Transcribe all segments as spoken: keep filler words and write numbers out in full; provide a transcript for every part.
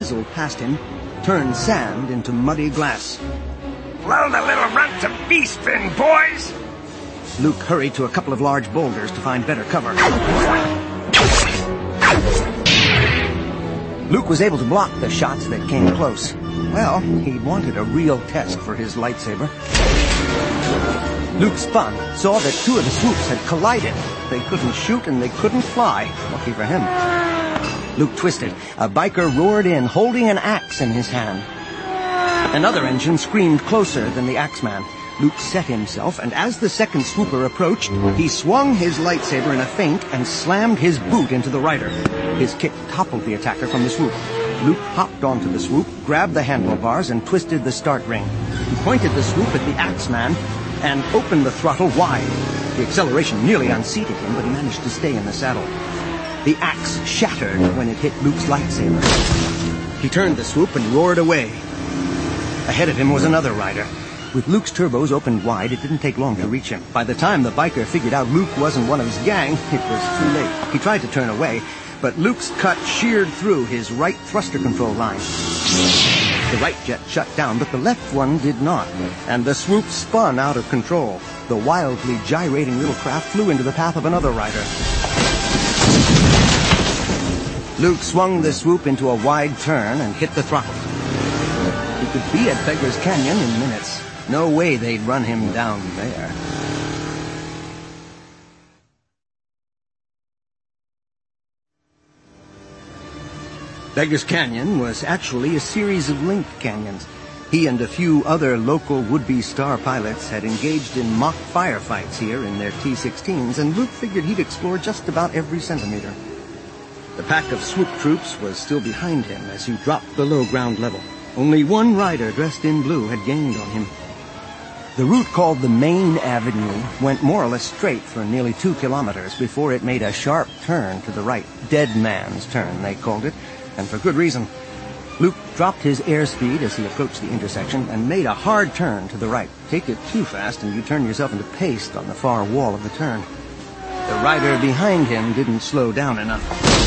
whizzled past him, turned sand into muddy glass. Blow the little runt to beast-fin, boys! Luke hurried to a couple of large boulders to find better cover. Luke was able to block the shots that came close. Well, he wanted a real test for his lightsaber. Luke spun, saw that two of the swoops had collided. They couldn't shoot and they couldn't fly. Lucky for him. Luke twisted. A biker roared in, holding an axe in his hand. Another engine screamed closer than the axeman. Luke set himself, and as the second swooper approached, he swung his lightsaber in a feint and slammed his boot into the rider. His kick toppled the attacker from the swoop. Luke hopped onto the swoop, grabbed the handlebars, and twisted the start ring. He pointed the swoop at the axeman and opened the throttle wide. The acceleration nearly unseated him, but he managed to stay in the saddle. The axe shattered when it hit Luke's lightsaber. He turned the swoop and roared away. Ahead of him was another rider. With Luke's turbos opened wide, it didn't take long to reach him. By the time the biker figured out Luke wasn't one of his gang, it was too late. He tried to turn away, but Luke's cut sheared through his right thruster control line. The right jet shut down, but the left one did not, and the swoop spun out of control. The wildly gyrating little craft flew into the path of another rider. Luke swung the swoop into a wide turn and hit the throttle. He could be at Beggar's Canyon in minutes. No way they'd run him down there. Beggar's Canyon was actually a series of linked canyons. He and a few other local would-be star pilots had engaged in mock firefights here in their T sixteens, and Luke figured he'd explore just about every centimeter. The pack of swoop troops was still behind him as he dropped below ground level. Only one rider dressed in blue had gained on him. The route called the Main Avenue went more or less straight for nearly two kilometers before it made a sharp turn to the right. Dead Man's Turn, they called it, and for good reason. Luke dropped his airspeed as he approached the intersection and made a hard turn to the right. Take it too fast and you turn yourself into paste on the far wall of the turn. The rider behind him didn't slow down enough.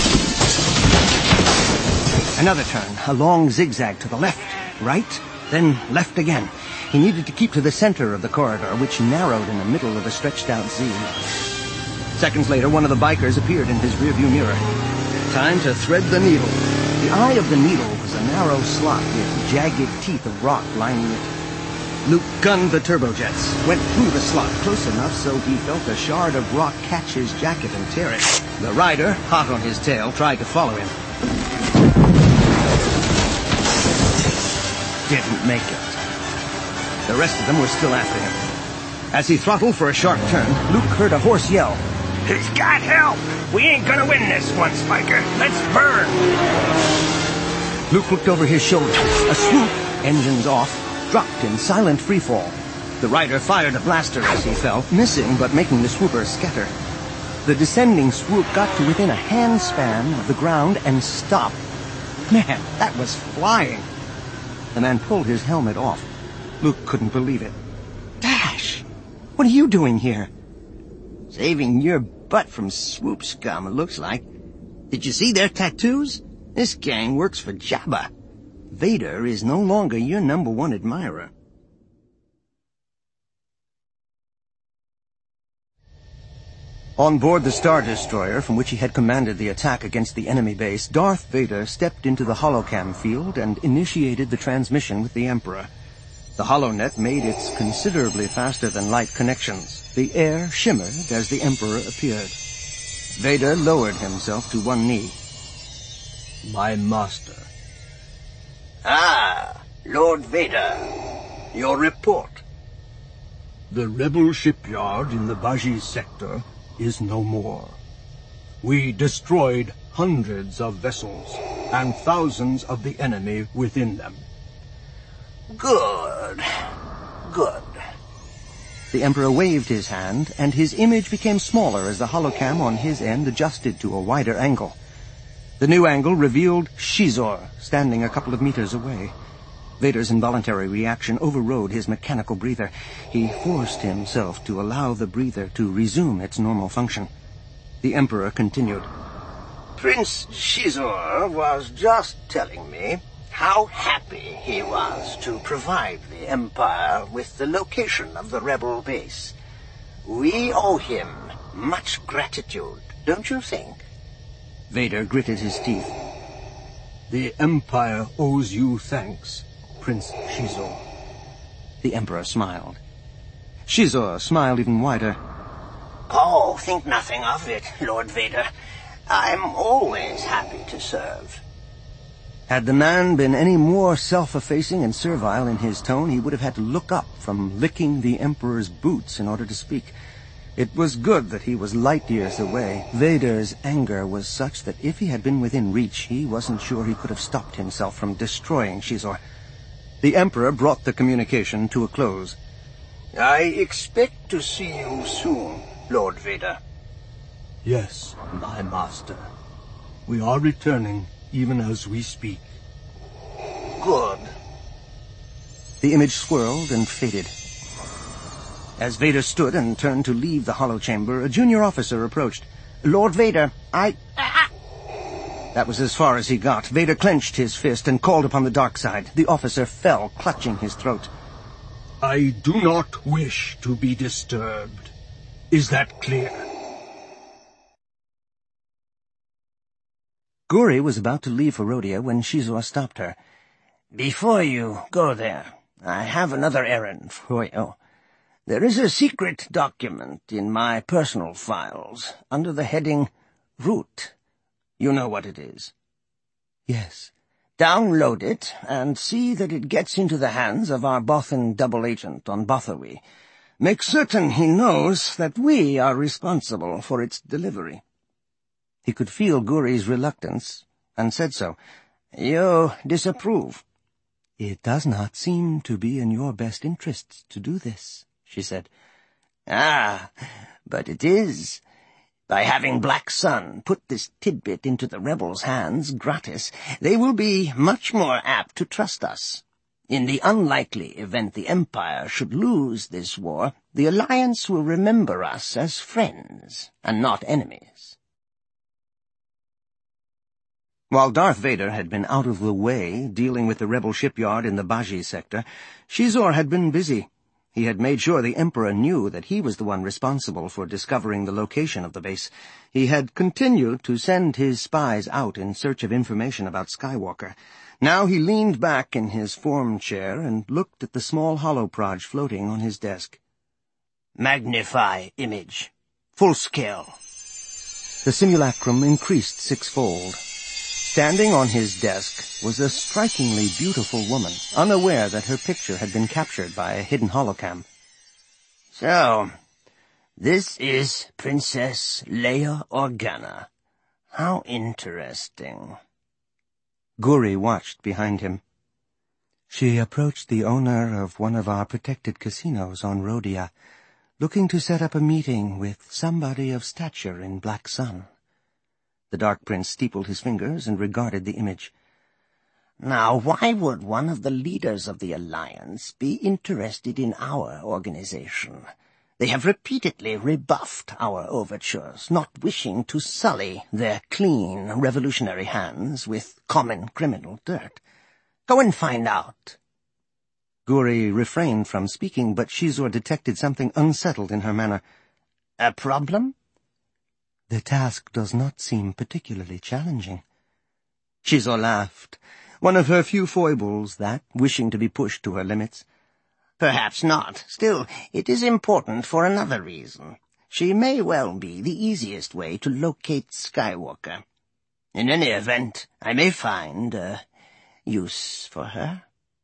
Another turn, a long zigzag to the left, right, then left again. He needed to keep to the center of the corridor, which narrowed in the middle of a stretched-out Z. Seconds later, one of the bikers appeared in his rearview mirror. Time to thread the needle. The eye of the needle was a narrow slot with jagged teeth of rock lining it. Luke gunned the turbojets, went through the slot close enough so he felt a shard of rock catch his jacket and tear it. The rider, hot on his tail, tried to follow him. Didn't make it. The rest of them were still after him. As he throttled for a sharp turn, Luke heard a hoarse yell. He's got help! We ain't gonna win this one, Spiker. Let's burn! Luke looked over his shoulder. A swoop, engines off, dropped in silent freefall. The rider fired a blaster as he fell, missing but making the swooper scatter. The descending swoop got to within a handspan of the ground and stopped. Man, that was flying. The man pulled his helmet off. Luke couldn't believe it. Dash! What are you doing here? Saving your butt from swoop scum, it looks like. Did you see their tattoos? This gang works for Jabba. Vader is no longer your number one admirer. On board the Star Destroyer, from which he had commanded the attack against the enemy base, Darth Vader stepped into the holocam field and initiated the transmission with the Emperor. The HoloNet made its considerably faster-than-light connections. The air shimmered as the Emperor appeared. Vader lowered himself to one knee. My master. Ah, Lord Vader. Your report. The rebel shipyard in the Baji sector is no more. We destroyed hundreds of vessels and thousands of the enemy within them. Good. Good. The Emperor waved his hand, and his image became smaller as the holocam on his end adjusted to a wider angle. The new angle revealed Shizor, standing a couple of meters away. Vader's involuntary reaction overrode his mechanical breather. He forced himself to allow the breather to resume its normal function. The Emperor continued. Prince Shizor was just telling me how happy he was to provide the Empire with the location of the rebel base. We owe him much gratitude, don't you think? Vader gritted his teeth. The Empire owes you thanks, Prince Shizor. The Emperor smiled. Shizor smiled even wider. Oh, think nothing of it, Lord Vader. I'm always happy to serve. Had the man been any more self-effacing and servile in his tone, he would have had to look up from licking the Emperor's boots in order to speak. It was good that he was light years away. Vader's anger was such that if he had been within reach, he wasn't sure he could have stopped himself from destroying Shizor. The Emperor brought the communication to a close. I expect to see you soon, Lord Vader. Yes, my master. We are returning even as we speak. Good. The image swirled and faded. As Vader stood and turned to leave the hollow chamber, a junior officer approached. Lord Vader, I... That was as far as he got. Vader clenched his fist and called upon the dark side. The officer fell, clutching his throat. I do not wish to be disturbed. Is that clear? Guri was about to leave for Rhodia when Shizor stopped her. Before you go there, I have another errand for you. There is a secret document in my personal files under the heading Root. You know what it is? Yes. Download it and see that it gets into the hands of our Bothan double agent on Bothawi. Make certain he knows that we are responsible for its delivery. He could feel Guri's reluctance, and said so. You disapprove? It does not seem to be in your best interests to do this, she said. Ah, but it is. By having Black Sun put this tidbit into the rebels' hands gratis, they will be much more apt to trust us. In the unlikely event the Empire should lose this war, the Alliance will remember us as friends and not enemies. While Darth Vader had been out of the way, dealing with the rebel shipyard in the Baji sector, Shizor had been busy. He had made sure the Emperor knew that he was the one responsible for discovering the location of the base. He had continued to send his spies out in search of information about Skywalker. Now he leaned back in his form chair and looked at the small holoproj floating on his desk. Magnify image. Full scale. The simulacrum increased sixfold. Standing on his desk was a strikingly beautiful woman, unaware that her picture had been captured by a hidden holocam. So, this is Princess Leia Organa. How interesting. Guri watched behind him. She approached the owner of one of our protected casinos on Rhodia, looking to set up a meeting with somebody of stature in Black Sun. The Dark Prince steepled his fingers and regarded the image. Now, why would one of the leaders of the Alliance be interested in our organization? They have repeatedly rebuffed our overtures, not wishing to sully their clean, revolutionary hands with common criminal dirt. Go and find out. Guri refrained from speaking, but Shizor detected something unsettled in her manner. A problem? The task does not seem particularly challenging. Shizor laughed. One of her few foibles, that, wishing to be pushed to her limits. Perhaps not. Still, it is important for another reason. She may well be the easiest way to locate Skywalker. In any event, I may find a use for her.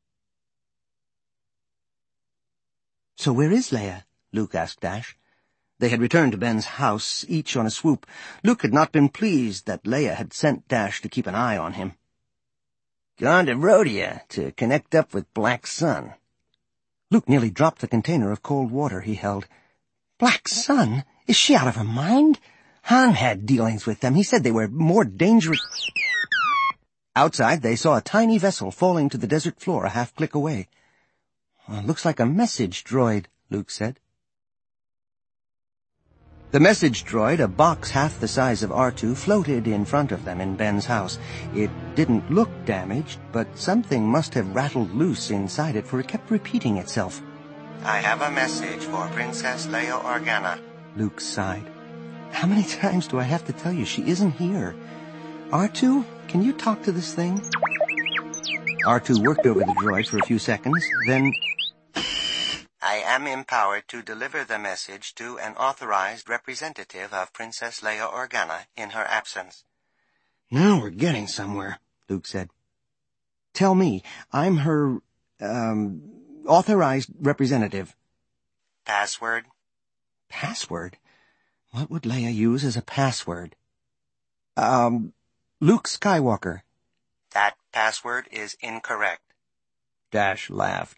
So where is Leia? Luke asked Dash. They had returned to Ben's house, each on a swoop. Luke had not been pleased that Leia had sent Dash to keep an eye on him. Gone to Rhodia to connect up with Black Sun. Luke nearly dropped the container of cold water he held. Black Sun? Is she out of her mind? Han had dealings with them. He said they were more dangerous. Outside, they saw a tiny vessel falling to the desert floor a half-click away. Well, looks like a message droid, Luke said. The message droid, a box half the size of R two, floated in front of them in Ben's house. It didn't look damaged, but something must have rattled loose inside it, for it kept repeating itself. I have a message for Princess Leia Organa. Luke sighed. How many times do I have to tell you she isn't here? R two, can you talk to this thing? R two worked over the droid for a few seconds, then... I am empowered to deliver the message to an authorized representative of Princess Leia Organa in her absence. Now we're getting somewhere, Luke said. Tell me, I'm her, um, authorized representative. Password? Password? What would Leia use as a password? Um, Luke Skywalker. That password is incorrect. Dash laughed.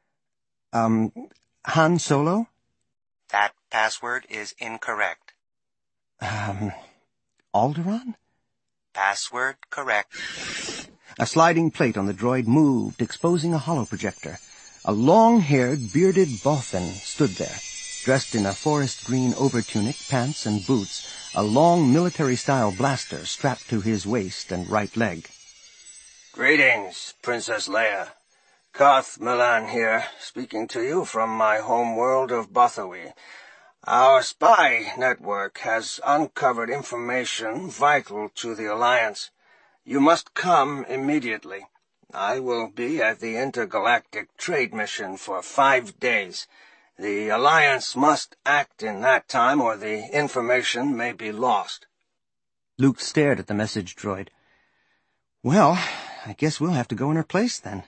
Um, Han Solo? That password is incorrect. Um, Alderaan? Password correct. A sliding plate on the droid moved, exposing a holoprojector. A long-haired, bearded Bothan stood there, dressed in a forest green overtunic, pants, and boots, a long military-style blaster strapped to his waist and right leg. Greetings, Princess Leia. Koth Milan here, speaking to you from my home world of Bothawi. Our spy network has uncovered information vital to the Alliance. You must come immediately. I will be at the intergalactic trade mission for five days. The Alliance must act in that time, or the information may be lost. Luke stared at the message droid. Well, I guess we'll have to go in her place, then.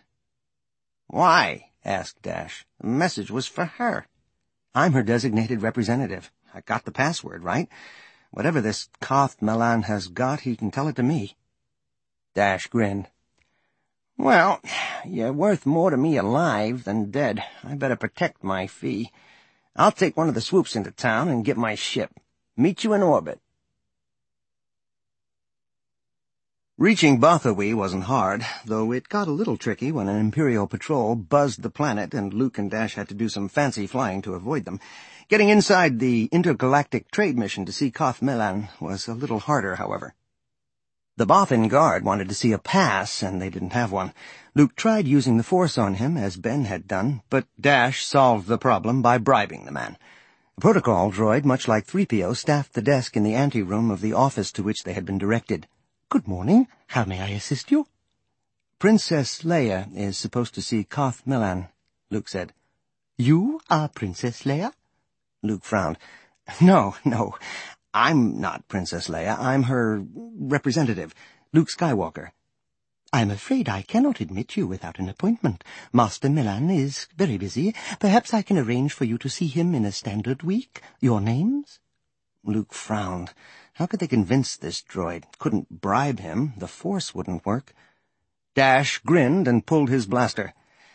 Why? Asked Dash. The message was for her. I'm her designated representative. I got the password, right? Whatever this Koth Milan has got, he can tell it to me. Dash grinned. Well, you're worth more to me alive than dead. I better protect my fee. I'll take one of the swoops into town and get my ship. Meet you in orbit. Reaching Bothawi wasn't hard, though it got a little tricky when an Imperial patrol buzzed the planet and Luke and Dash had to do some fancy flying to avoid them. Getting inside the intergalactic trade mission to see Koth Milan was a little harder, however. The Bothan guard wanted to see a pass, and they didn't have one. Luke tried using the Force on him, as Ben had done, but Dash solved the problem by bribing the man. A protocol droid, much like three P O, staffed the desk in the anteroom of the office to which they had been directed. Good morning. How may I assist you? Princess Leia is supposed to see Koth Milan, Luke said. You are Princess Leia? Luke frowned. No, no. I'm not Princess Leia. I'm her representative, Luke Skywalker. I'm afraid I cannot admit you without an appointment. Master Milan is very busy. Perhaps I can arrange for you to see him in a standard week. Your names? Luke frowned. How could they convince this droid? Couldn't bribe him. The Force wouldn't work. Dash grinned and pulled his blaster.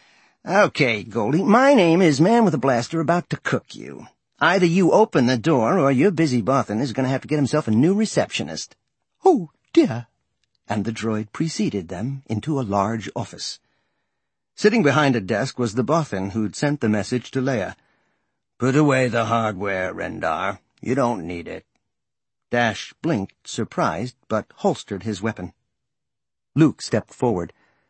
Okay, Goldie, my name is Man with a Blaster about to cook you. Either you open the door, or your busy Bothan is going to have to get himself a new receptionist. Oh, dear. And the droid preceded them into a large office. Sitting behind a desk was the Bothan who'd sent the message to Leia. Put away the hardware, Rendar. You don't need it. Dash blinked, surprised, but holstered his weapon. Luke stepped forward.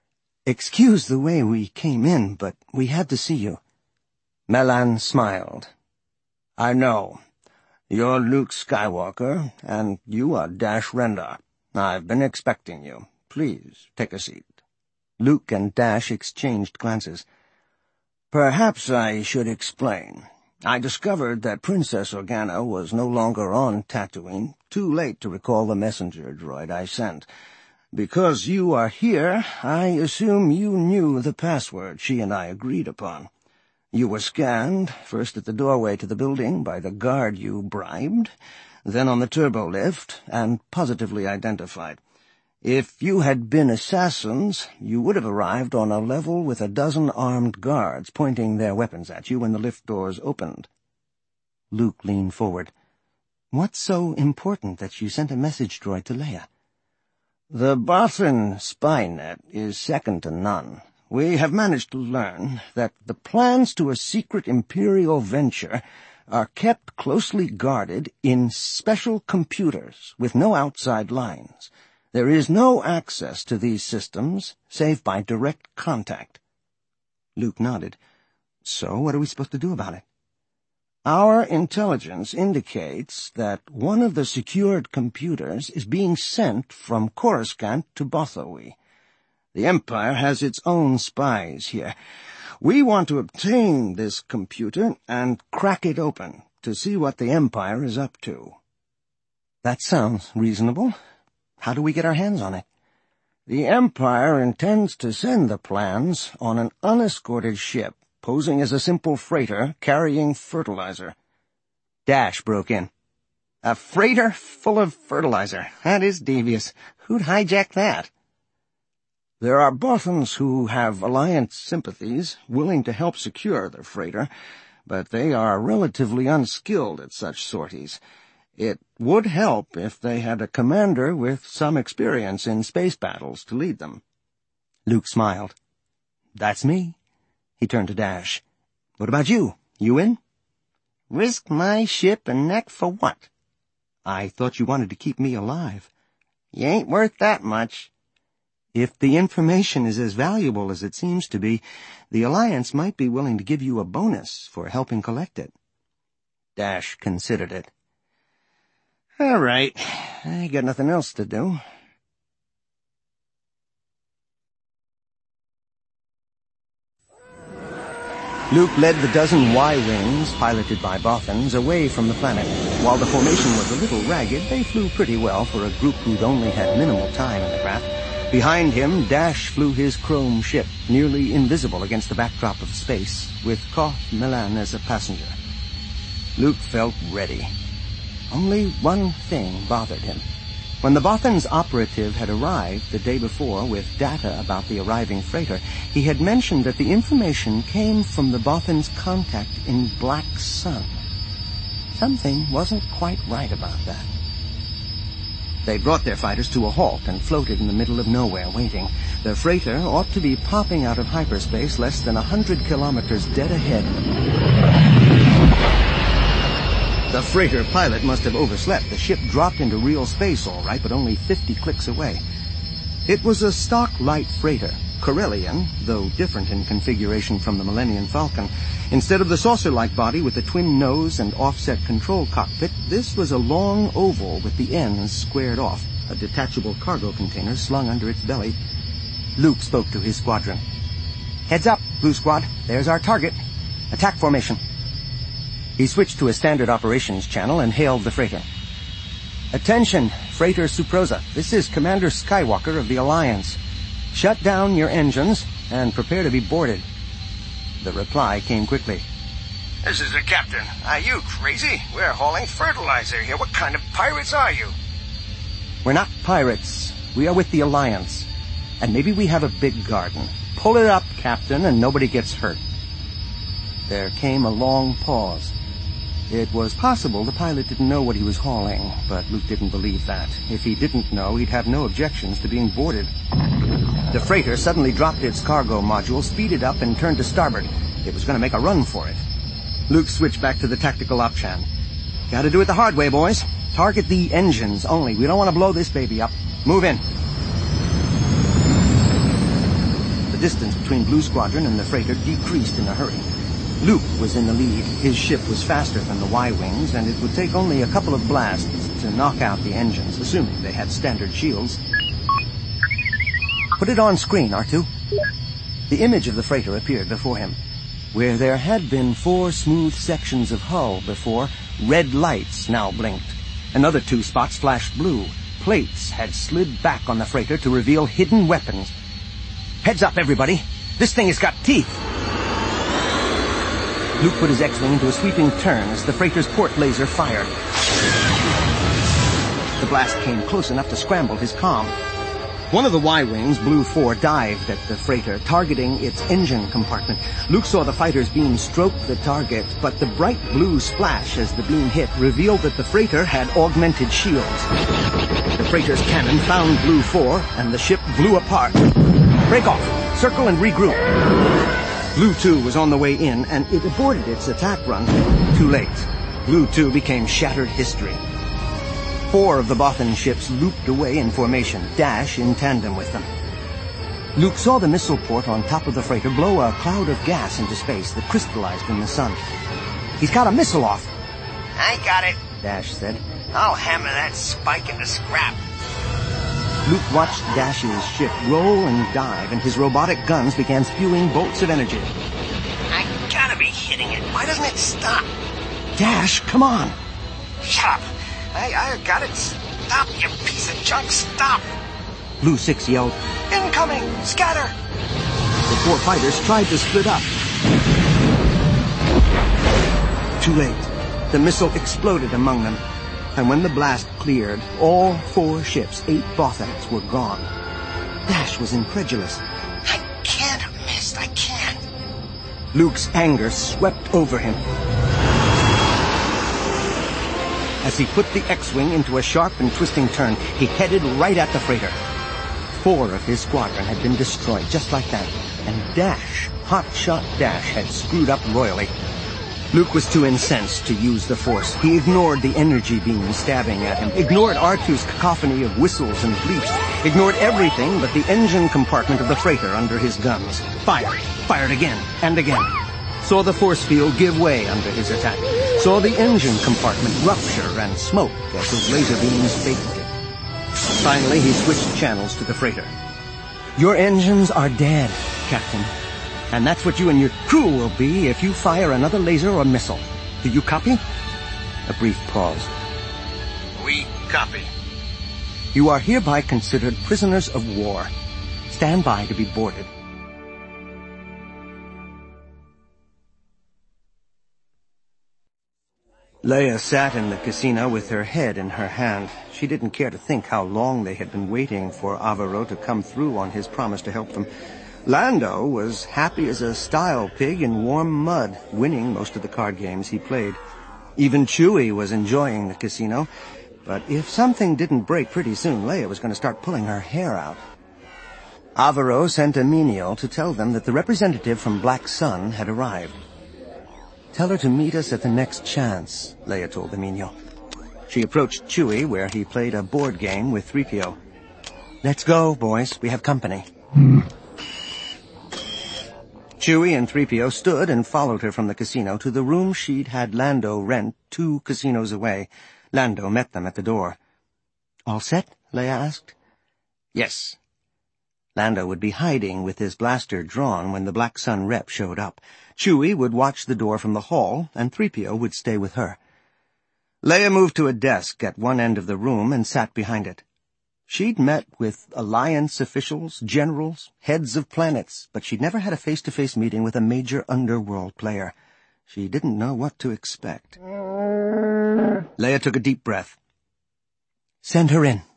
Excuse the way we came in, but we had to see you. Milan smiled. I know. You're Luke Skywalker, and you are Dash Rendar. I've been expecting you. Please, take a seat. Luke and Dash exchanged glances. Perhaps I should explain. I discovered that Princess Organa was no longer on Tatooine, too late to recall the messenger droid I sent. Because you are here, I assume you knew the password she and I agreed upon. You were scanned, first at the doorway to the building by the guard you bribed, then on the turbo lift, and positively identified. If you had been assassins, you would have arrived on a level with a dozen armed guards pointing their weapons at you when the lift doors opened. Luke leaned forward. What's so important that you sent a message droid to Leia? The Bothan spy net is second to none. We have managed to learn that the plans to a secret Imperial venture are kept closely guarded in special computers with no outside lines. There is no access to these systems save by direct contact. Luke nodded. So what are we supposed to do about it? Our intelligence indicates that one of the secured computers is being sent from Coruscant to Bothawi. The Empire has its own spies here. We want to obtain this computer and crack it open to see what the Empire is up to. That sounds reasonable. How do we get our hands on it? The Empire intends to send the plans on an unescorted ship, posing as a simple freighter carrying fertilizer. Dash broke in. A freighter full of fertilizer. That is devious. Who'd hijack that? There are Bothans who have Alliance sympathies, willing to help secure the freighter, but they are relatively unskilled at such sorties. It would help if they had a commander with some experience in space battles to lead them. Luke smiled. That's me. He turned to Dash. What about you? You in? Risk my ship and neck for what? I thought you wanted to keep me alive. You ain't worth that much. If the information is as valuable as it seems to be, the Alliance might be willing to give you a bonus for helping collect it. Dash considered it. All right, I got nothing else to do. Luke led the dozen Y-wings, piloted by Bothans, away from the planet. While the formation was a little ragged, they flew pretty well for a group who'd only had minimal time in the craft. Behind him, Dash flew his chrome ship, nearly invisible against the backdrop of space, with Koth Milan as a passenger. Luke felt ready. Only one thing bothered him. When the Bothans' operative had arrived the day before with data about the arriving freighter, he had mentioned that the information came from the Bothans' contact in Black Sun. Something wasn't quite right about that. They brought their fighters to a halt and floated in the middle of nowhere, waiting. The freighter ought to be popping out of hyperspace less than a hundred kilometers dead ahead. The freighter pilot must have overslept. The ship dropped into real space all right, but only fifty clicks away. It was a stock light freighter, Corellian, though different in configuration from the Millennium Falcon. Instead of the saucer-like body with the twin nose and offset control cockpit, this was a long oval with the ends squared off, a detachable cargo container slung under its belly. Luke spoke to his squadron. Heads up, Blue Squad. There's our target. Attack formation. He switched to a standard operations channel and hailed the freighter. Attention, Freighter Suprosa. This is Commander Skywalker of the Alliance. Shut down your engines and prepare to be boarded. The reply came quickly. This is the captain. Are you crazy? We're hauling fertilizer here. What kind of pirates are you? We're not pirates. We are with the Alliance. And maybe we have a big garden. Pull it up, Captain, and nobody gets hurt. There came a long pause. It was possible the pilot didn't know what he was hauling, but Luke didn't believe that. If he didn't know, he'd have no objections to being boarded. The freighter suddenly dropped its cargo module, speeded up, and turned to starboard. It was going to make a run for it. Luke switched back to the tactical opchan. Gotta do it the hard way, boys. Target the engines only. We don't want to blow this baby up. Move in. The distance between Blue Squadron and the freighter decreased in a hurry. Luke was in the lead. His ship was faster than the Y-wings, and it would take only a couple of blasts to knock out the engines, assuming they had standard shields. Put it on screen, R two. The image of the freighter appeared before him. Where there had been four smooth sections of hull before, red lights now blinked. Another two spots flashed blue. Plates had slid back on the freighter to reveal hidden weapons. Heads up, everybody. This thing has got teeth. Luke put his X-wing into a sweeping turn as the freighter's port laser fired. The blast came close enough to scramble his comm. One of the Y-wings, Blue four, dived at the freighter, targeting its engine compartment. Luke saw the fighter's beam stroke the target, but the bright blue splash as the beam hit revealed that the freighter had augmented shields. The freighter's cannon found Blue four, and the ship blew apart. Break off. Circle and regroup. Blue two was on the way in, and it aborted its attack run. Too late. Blue two became shattered history. Four of the Bothan ships looped away in formation, Dash in tandem with them. Luke saw the missile port on top of the freighter blow a cloud of gas into space that crystallized in the sun. "He's got a missile off." I got it, Dash said. I'll hammer that spike into scrap. Luke watched Dash's ship roll and dive, and his robotic guns began spewing bolts of energy. I gotta be hitting it. Why doesn't it stop? Dash, come on! Shut up. I, I got it. Stop, you piece of junk. Stop. Blue six yelled, Incoming! Scatter! The four fighters tried to split up. Too late. The missile exploded among them, and when the blast cleared, all four ships, eight Bothans, were gone. Dash was incredulous. I can't have missed. I can't. Luke's anger swept over him. As he put the X-Wing into a sharp and twisting turn, he headed right at the freighter. Four of his squadron had been destroyed just like that, and Dash, hotshot Dash, had screwed up royally. Luke was too incensed to use the Force. He ignored the energy beam stabbing at him, ignored R two's cacophony of whistles and bleeps, ignored everything but the engine compartment of the freighter under his guns. Fired, fired again and again. Saw the force field give way under his attack. Saw the engine compartment rupture and smoke as his laser beams baked it. Finally, he switched channels to the freighter. "Your engines are dead, Captain. And that's what you and your crew will be if you fire another laser or missile. Do you copy?" A brief pause. We copy. "You are hereby considered prisoners of war. Stand by to be boarded." Leia sat in the casino with her head in her hand. She didn't care to think how long they had been waiting for Avaro to come through on his promise to help them. Lando was happy as a style pig in warm mud, winning most of the card games he played. Even Chewie was enjoying the casino, but if something didn't break pretty soon, Leia was going to start pulling her hair out. Avaro sent a menial to tell them that the representative from Black Sun had arrived. "Tell her to meet us at the next chance," Leia told the menial. She approached Chewie, where he played a board game with three P O. "Let's go, boys. We have company." Chewie and three P O stood and followed her from the casino to the room she'd had Lando rent two casinos away. Lando met them at the door. "All set?" Leia asked. "Yes." Lando would be hiding with his blaster drawn when the Black Sun rep showed up. Chewie would watch the door from the hall, and three P O would stay with her. Leia moved to a desk at one end of the room and sat behind it. She'd met with Alliance officials, generals, heads of planets, but she'd never had a face-to-face meeting with a major underworld player. She didn't know what to expect. Leia took a deep breath. "Send her in."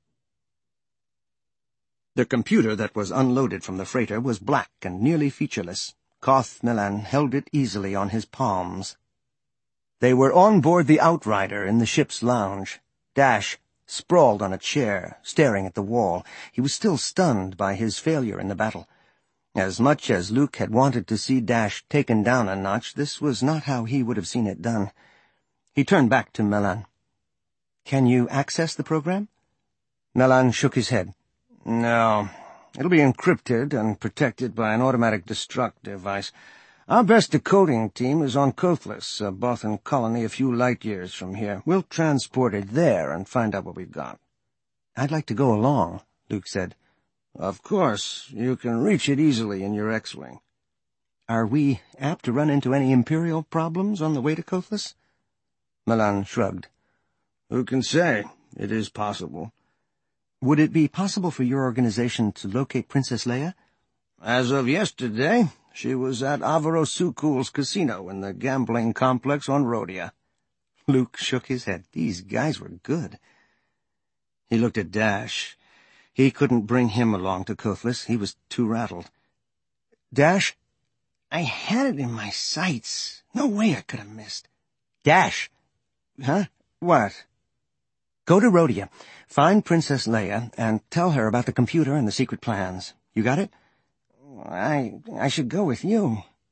The computer that was unloaded from the freighter was black and nearly featureless. Koth Melan held it easily on his palms. They were on board the Outrider in the ship's lounge. Dash sprawled on a chair, staring at the wall. He was still stunned by his failure in the battle. As much as Luke had wanted to see Dash taken down a notch, this was not how he would have seen it done. He turned back to Melan. "Can you access the program?" Melan shook his head. "No. It'll be encrypted and protected by an automatic destruct device. Our best decoding team is on Kothless, a Bothan colony a few light-years from here. We'll transport it there and find out what we've got." "I'd like to go along," Luke said. "Of course. You can reach it easily in your X-Wing." "Are we apt to run into any Imperial problems on the way to Kothless?" Melan shrugged. "Who can say? It is possible." "Would it be possible for your organization to locate Princess Leia?" "As of yesterday, she was at Avaro Sukul's casino in the gambling complex on Rhodia." Luke shook his head. These guys were good. He looked at Dash. He couldn't bring him along to Kothless. He was too rattled. "Dash?" "I had it in my sights. No way I could have missed." "Dash!" "Huh? What?" "Go to Rhodia, find Princess Leia, and tell her about the computer and the secret plans. You got it?" I I should go with you."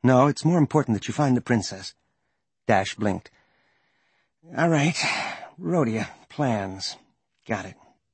No, it's more important that you find the princess. Dash blinked. All right. Rhodia. Plans. Got it.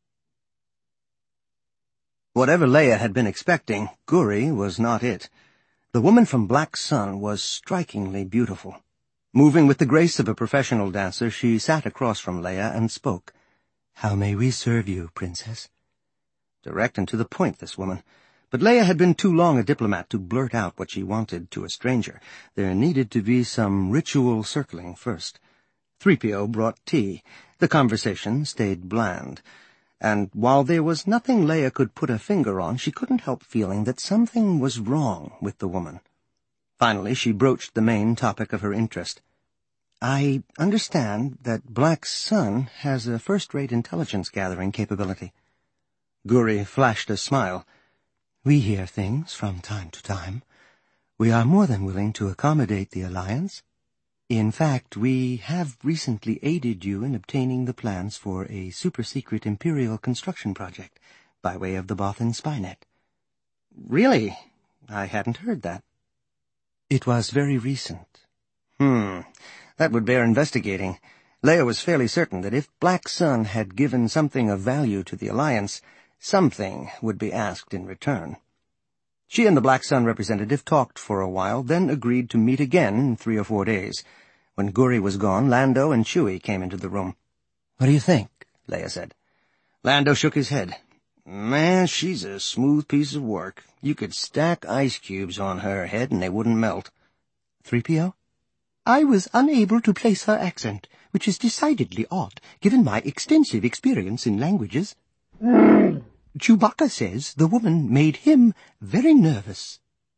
Whatever Leia had been expecting, Guri was not it. The woman from Black Sun was strikingly beautiful. Moving with the grace of a professional dancer, she sat across from Leia and spoke. How may we serve you, princess? Direct and to the point, this woman. But Leia had been too long a diplomat to blurt out what she wanted to a stranger. There needed to be some ritual circling first. three P O brought tea. The conversation stayed bland. And while there was nothing Leia could put a finger on, she couldn't help feeling that something was wrong with the woman. Finally, she broached the main topic of her interest. I understand that Black Sun has a first-rate intelligence-gathering capability. Guri flashed a smile. We hear things from time to time. We are more than willing to accommodate the Alliance. In fact, we have recently aided you in obtaining the plans for a super-secret Imperial construction project by way of the Bothan Spynet. Really? I hadn't heard that. It was very recent. Hmm, that would bear investigating. Leia was fairly certain that if Black Sun had given something of value to the Alliance, something would be asked in return. She and the Black Sun representative talked for a while, then agreed to meet again in three or four days. When Guri was gone, Lando and Chewie came into the room. What do you think? Leia said. Lando shook his head. Man, she's a smooth piece of work. You could stack ice cubes on her head and they wouldn't melt. three P O? I was unable to place her accent, which is decidedly odd, given my extensive experience in languages. Chewbacca says the woman made him very nervous.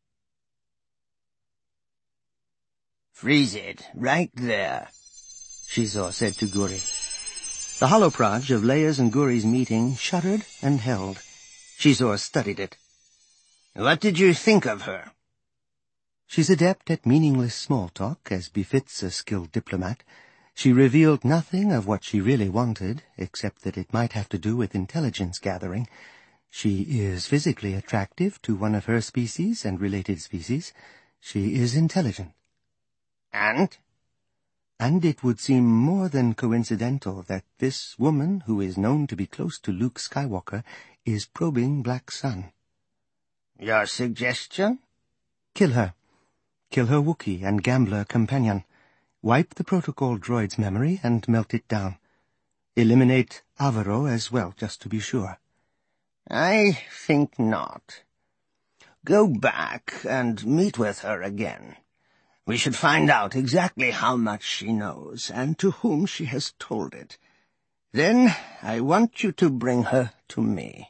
Freeze it, right there, Shizor said to Guri. The holoproj of Leia's and Guri's meeting shuddered and held. Shizor studied it. What did you think of her? She's adept at meaningless small talk, as befits a skilled diplomat. She revealed nothing of what she really wanted, except that it might have to do with intelligence gathering. She is physically attractive to one of her species and related species. She is intelligent. And? And it would seem more than coincidental that this woman, who is known to be close to Luke Skywalker, is probing Black Sun. Your suggestion? Kill her. Kill her Wookiee and Gambler companion. Wipe the protocol droid's memory and melt it down. Eliminate Avaro as well, just to be sure. I think not. Go back and meet with her again. We should find out exactly how much she knows and to whom she has told it. Then I want you to bring her to me.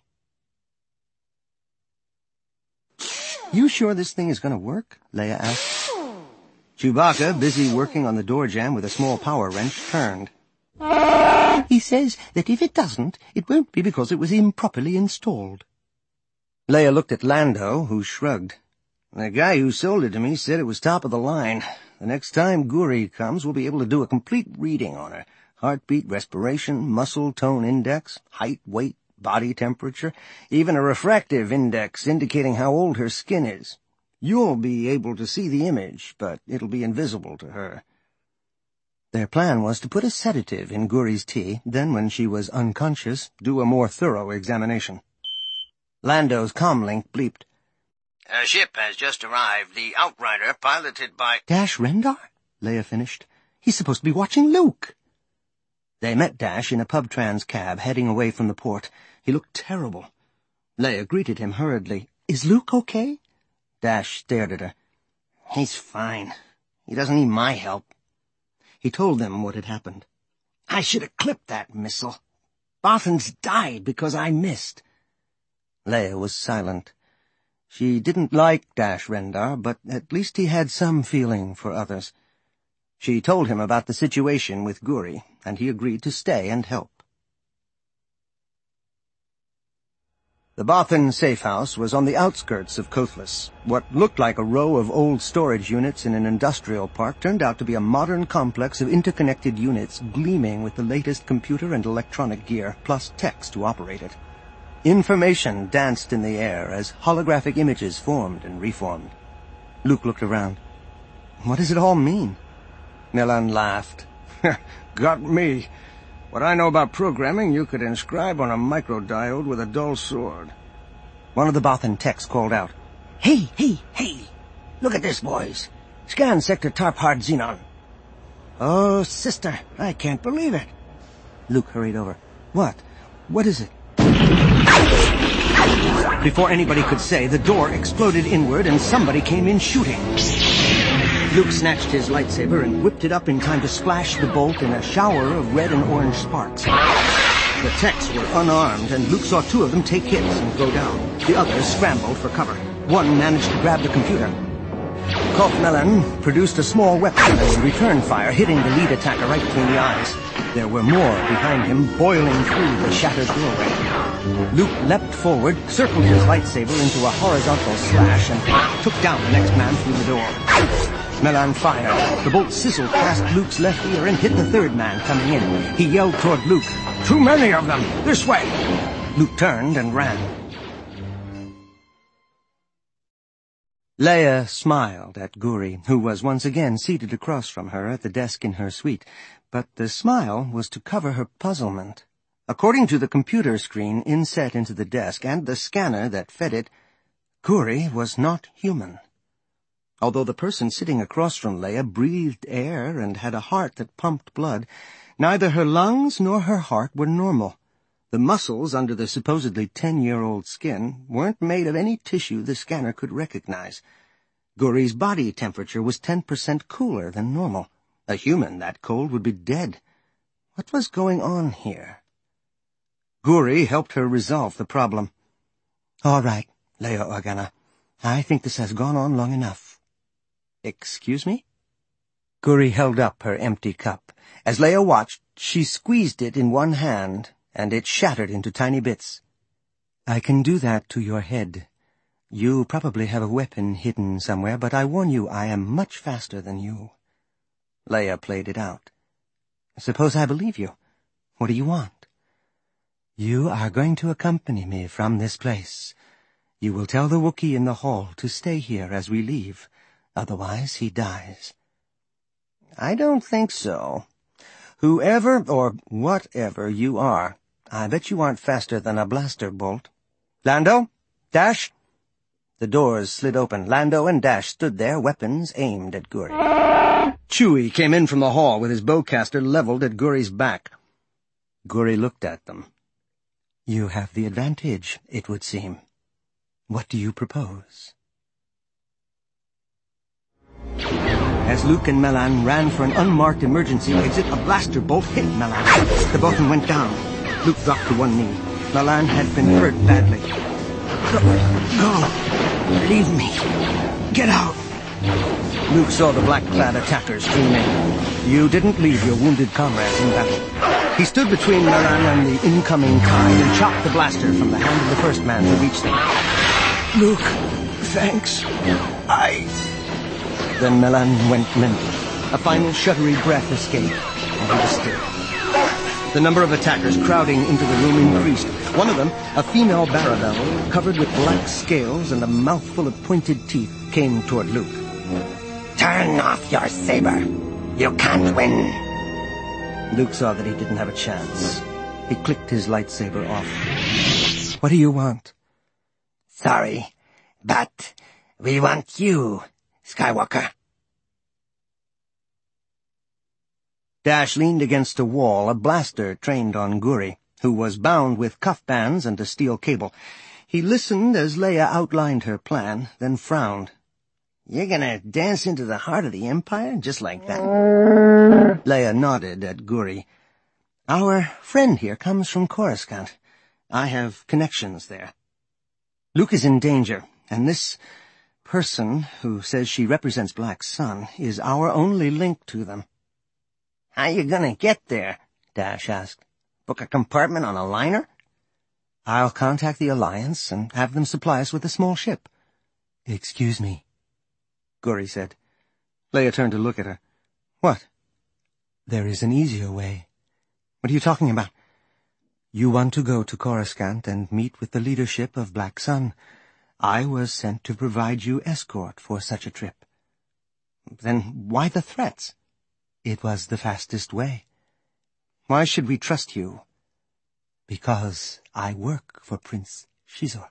You sure this thing is going to work? Leia asked. Chewbacca, busy working on the door jamb with a small power wrench, turned. He says that if it doesn't, it won't be because it was improperly installed. Leia looked at Lando, who shrugged. The guy who sold it to me said it was top of the line. The next time Guri comes, we'll be able to do a complete reading on her. Heartbeat, respiration, muscle tone index, height, weight, body temperature, even a refractive index indicating how old her skin is. You'll be able to see the image, but it'll be invisible to her. Their plan was to put a sedative in Guri's tea, then when she was unconscious, do a more thorough examination. Lando's comlink bleeped. A ship has just arrived, the Outrider, piloted by... Dash Rendar? Leia finished. He's supposed to be watching Luke. They met Dash in a PubTrans cab, heading away from the port. He looked terrible. Leia greeted him hurriedly. Is Luke okay? Dash stared at her. He's fine. He doesn't need my help. He told them what had happened. I should have clipped that missile. Bothans died because I missed. Leia was silent. She didn't like Dash Rendar, but at least he had some feeling for others. She told him about the situation with Guri, and he agreed to stay and help. The Bothan safe house was on the outskirts of Kothlas. What looked like a row of old storage units in an industrial park turned out to be a modern complex of interconnected units gleaming with the latest computer and electronic gear, plus techs to operate it. Information danced in the air as holographic images formed and reformed. Luke looked around. What does it all mean? Melan laughed. Got me. What I know about programming you could inscribe on a microdiode with a dull sword. One of the Bothan techs called out. Hey, hey, hey! Look at this, boys. Scan Sector Tarphard Xenon. Oh, sister, I can't believe it. Luke hurried over. What? What is it? Before anybody could say, the door exploded inward and somebody came in shooting. Luke snatched his lightsaber and whipped it up in time to splash the bolt in a shower of red and orange sparks. The techs were unarmed, and Luke saw two of them take hits and go down. The others scrambled for cover. One managed to grab the computer. Kof Melan produced a small weapon and returned fire, hitting the lead attacker right between the eyes. There were more behind him, boiling through the shattered doorway. Luke leapt forward, circled his lightsaber into a horizontal slash, and took down the next man through the door. Melan fired. The bolt sizzled past Luke's left ear and hit the third man coming in. He yelled toward Luke, "Too many of them! This way!" Luke turned and ran. Leia smiled at Guri, who was once again seated across from her at the desk in her suite, but the smile was to cover her puzzlement. According to the computer screen inset into the desk and the scanner that fed it, Guri was not human. Although the person sitting across from Leia breathed air and had a heart that pumped blood, neither her lungs nor her heart were normal. The muscles under the supposedly ten-year-old skin weren't made of any tissue the scanner could recognize. Guri's body temperature was ten percent cooler than normal. A human that cold would be dead. What was going on here? Guri helped her resolve the problem. "All right, Leia Organa. I think this has gone on long enough." "Excuse me?" Guri held up her empty cup. As Leia watched, she squeezed it in one hand, and it shattered into tiny bits. "I can do that to your head. You probably have a weapon hidden somewhere, but I warn you I am much faster than you." Leia played it out. "Suppose I believe you. What do you want?" "You are going to accompany me from this place. You will tell the Wookiee in the hall to stay here as we leave. Otherwise he dies." "I don't think so. Whoever or whatever you are, I bet you aren't faster than a blaster bolt. Lando? Dash?" The doors slid open. Lando and Dash stood there, weapons aimed at Guri. Chewie came in from the hall with his bowcaster leveled at Guri's back. Guri looked at them. "You have the advantage, it would seem. What do you propose?" As Luke and Melan ran for an unmarked emergency exit, a blaster bolt hit Melan. The Bothan went down. Luke dropped to one knee. Melan had been hurt badly. Go, go, leave me. Get out. Luke saw the black-clad attackers stream in. "You didn't leave your wounded comrades in battle." He stood between Melan and the incoming tide and chopped the blaster from the hand of the first man to reach them. "Luke, thanks. I..." Then Melan went limp. A final shuddery breath escaped, and he was still. The number of attackers crowding into the room increased. One of them, a female Baravel, covered with black scales and a mouthful of pointed teeth, came toward Luke. "Turn off your saber. You can't win." Luke saw that he didn't have a chance. He clicked his lightsaber off. "What do you want?" "Sorry, but we want you, Skywalker." Dash leaned against a wall, a blaster trained on Guri, who was bound with cuff bands and a steel cable. He listened as Leia outlined her plan, then frowned. "You're gonna dance into the heart of the Empire, just like that?" Leia nodded at Guri. "Our friend here comes from Coruscant. I have connections there. Luke is in danger, and this person, who says she represents Black Sun, is our only link to them." "How you gonna get there?" Dash asked. "Book a compartment on a liner?" "I'll contact the Alliance and have them supply us with a small ship." "Excuse me," Guri said. Leia turned to look at her. "What?" "There is an easier way." "What are you talking about?" "You want to go to Coruscant and meet with the leadership of Black Sun. I was sent to provide you escort for such a trip." Then why the threats? It was the fastest way. Why should we trust you? Because I work for Prince Shizor.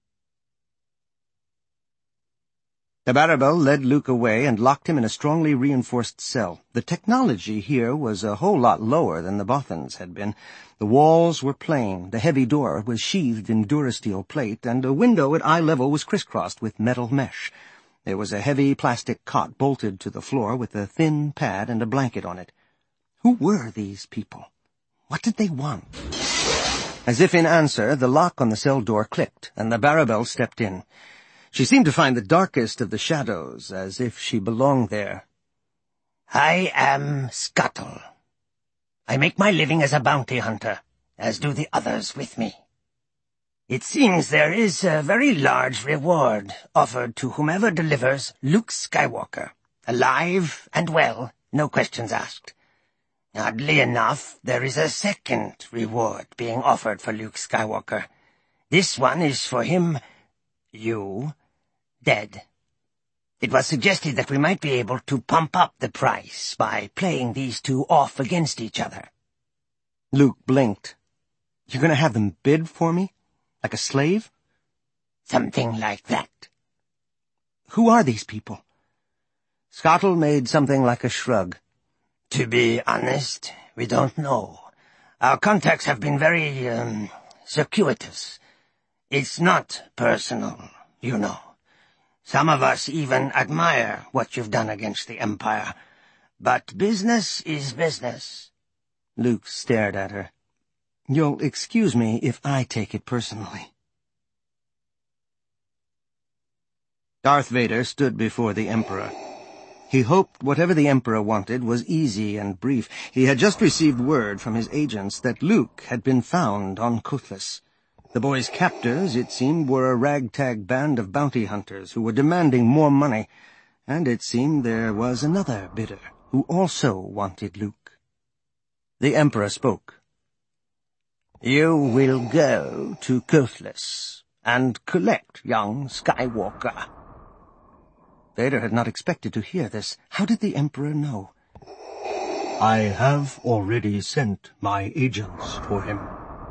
The Barabel led Luke away and locked him in a strongly reinforced cell. The technology here was a whole lot lower than the Bothans had been. The walls were plain, the heavy door was sheathed in durasteel plate, and a window at eye level was crisscrossed with metal mesh. There was a heavy plastic cot bolted to the floor with a thin pad and a blanket on it. Who were these people? What did they want? As if in answer, the lock on the cell door clicked, and the Barabel stepped in. She seemed to find the darkest of the shadows, as if she belonged there. I am Scuttle. I make my living as a bounty hunter, as do the others with me. It seems there is a very large reward offered to whomever delivers Luke Skywalker, alive and well, no questions asked. Oddly enough, there is a second reward being offered for Luke Skywalker. This one is for him, you, dead. It was suggested that we might be able to pump up the price by playing these two off against each other. Luke blinked. You're going to have them bid for me? Like a slave? Something like that. Who are these people? Scuttle made something like a shrug. To be honest, we don't know. Our contacts have been very, um, circuitous. It's not personal, you know. Some of us even admire what you've done against the Empire. But business is business. Luke stared at her. You'll excuse me if I take it personally. Darth Vader stood before the Emperor. He hoped whatever the Emperor wanted was easy and brief. He had just received word from his agents that Luke had been found on Kothlas. The boy's captors, it seemed, were a ragtag band of bounty hunters who were demanding more money, and it seemed there was another bidder who also wanted Luke. The Emperor spoke. You will go to Kothlas and collect young Skywalker. Vader had not expected to hear this. How did the Emperor know? I have already sent my agents for him.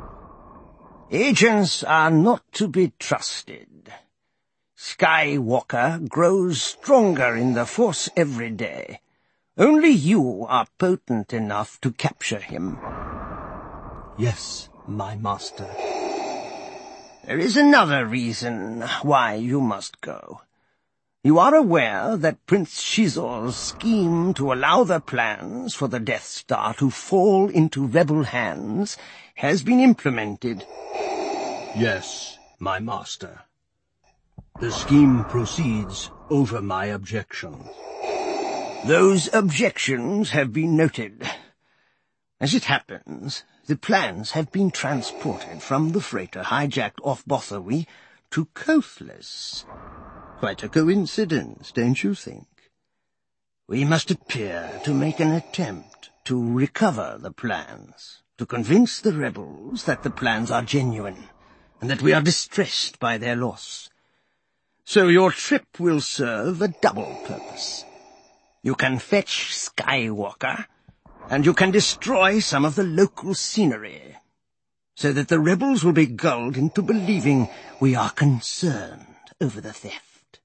Agents are not to be trusted. Skywalker grows stronger in the Force every day. Only you are potent enough to capture him. Yes, my master. There is another reason why you must go. You are aware that Prince Shizor's scheme to allow the plans for the Death Star to fall into rebel hands has been implemented. Yes, my master. The scheme proceeds over my objections. Those objections have been noted. As it happens, the plans have been transported from the freighter hijacked off Bothawi to Kothlas. Quite a coincidence, don't you think? We must appear to make an attempt to recover the plans, to convince the rebels that the plans are genuine, and that we are distressed by their loss. So your trip will serve a double purpose. You can fetch Skywalker, and you can destroy some of the local scenery, so that the rebels will be gulled into believing we are concerned over the theft.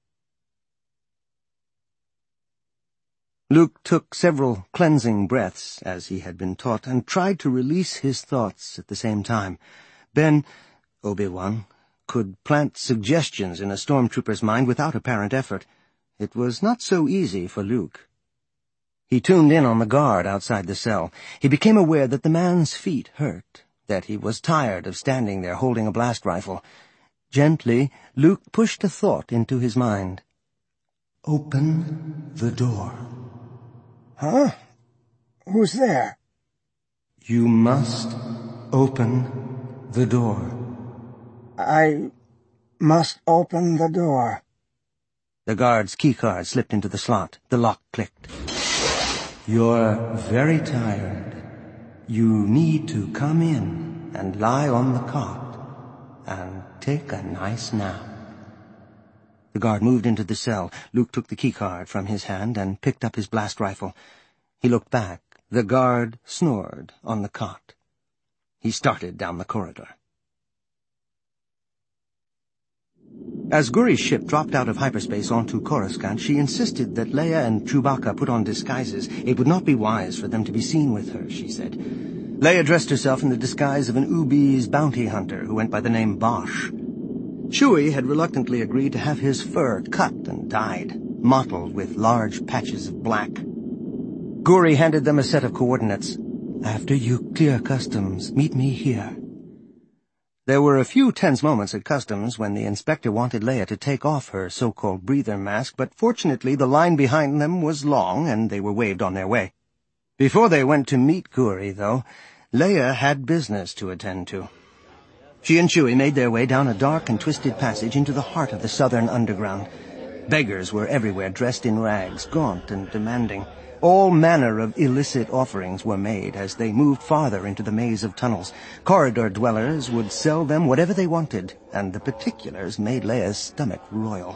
Luke took several cleansing breaths, as he had been taught, and tried to release his thoughts at the same time. Ben, Obi-Wan, could plant suggestions in a stormtrooper's mind without apparent effort. It was not so easy for Luke. He tuned in on the guard outside the cell. He became aware that the man's feet hurt, that he was tired of standing there holding a blast rifle. Gently, Luke pushed a thought into his mind. Open the door. Huh? Who's there? You must open the door. I must open the door. The guard's keycard slipped into the slot. The lock clicked. You're very tired. You need to come in and lie on the cot and take a nice nap. The guard moved into the cell. Luke took the keycard from his hand and picked up his blast rifle. He looked back. The guard snored on the cot. He started down the corridor. As Guri's ship dropped out of hyperspace onto Coruscant, she insisted that Leia and Chewbacca put on disguises. It would not be wise for them to be seen with her, she said. Leia dressed herself in the disguise of an Ubi's bounty hunter who went by the name Bosch. Chewie had reluctantly agreed to have his fur cut and dyed, mottled with large patches of black. Guri handed them a set of coordinates. After you clear customs, meet me here. There were a few tense moments at customs when the inspector wanted Leia to take off her so-called breather mask, but fortunately the line behind them was long and they were waved on their way. Before they went to meet Guri, though, Leia had business to attend to. She and Chewie made their way down a dark and twisted passage into the heart of the southern underground. Beggars were everywhere, dressed in rags, gaunt and demanding. All manner of illicit offerings were made as they moved farther into the maze of tunnels. Corridor dwellers would sell them whatever they wanted, and the particulars made Leia's stomach roil.